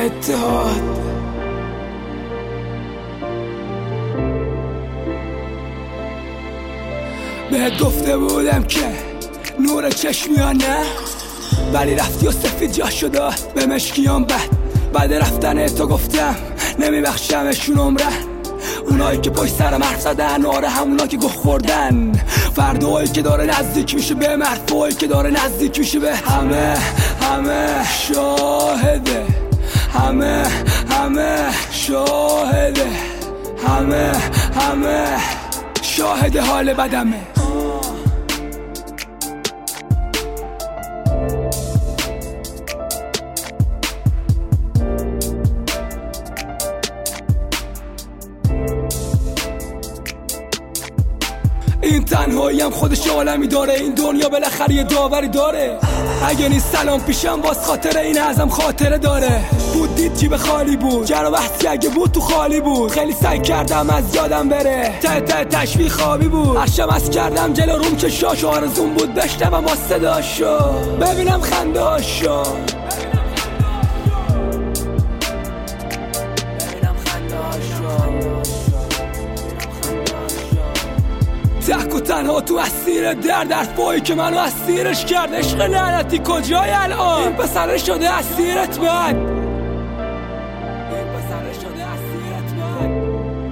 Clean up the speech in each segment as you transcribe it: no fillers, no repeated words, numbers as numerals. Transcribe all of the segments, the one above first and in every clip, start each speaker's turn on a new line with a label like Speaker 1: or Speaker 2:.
Speaker 1: اتحاد. بهت گفته بودم که نور چشمیان نه، ولی رفتی و سفید جا شده به مشکیان بعد رفتن تو گفتم نمیبخشمشون عمرن. اونایی که پشت سرم حرف زدن، آره همونا که گوه خوردن. فردایی که داره نزدیک میشه به مرفایی که داره نزدیک میشه به همه شاهده، همه شاهده، همه شاهد حال بدمه. این تنهاییم خودش عالمی داره، این دنیا بالاخره یه داوری داره. اگه نیست سلام پیشم باز خاطره این ازم خاطره داره. بود دید جیب خالی بود، جر و بحثی اگه بود تو خالی بود. خیلی سعی کردم از یادم بره، ته تشویق خوابی بود. هرشم از کردم جلو روم که شاش، آرزون بود بشنوم با صداشو، ببینم خندهاشو. تک و تنها تو اسیر درد، حرفایی که منو اسیرش کرد. عشق لعنتی کجای الان؟ این پسره شده اسیرت بد، این پسره شده اسیرت بد.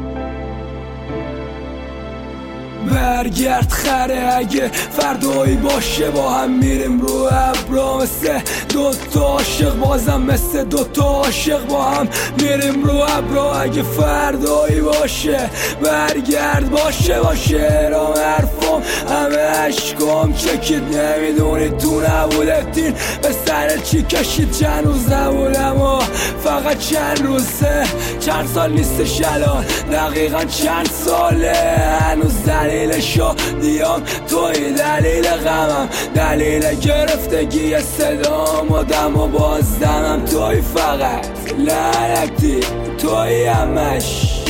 Speaker 1: برگرد خره اگه فردایی باشه، با هم میریم رو ابرا مثل دوتا عاشق، بازم مثل دوتا عاشق با هم میریم رو ابرا. اگه فردایی باشه برگرد باشه رام حرفم همه عشقام چکید. نمیدونید تو نبودتین به سر چی کشید. چند روز نبودم و فقط چند روزه، چند سال نیستش الان دقیقا چند ساله. هنوز دلیل شادیام توی، دلیل غمم دلیل گرفتگی صدام و دم و بازدمم توی. فقط لعنتی توی همش.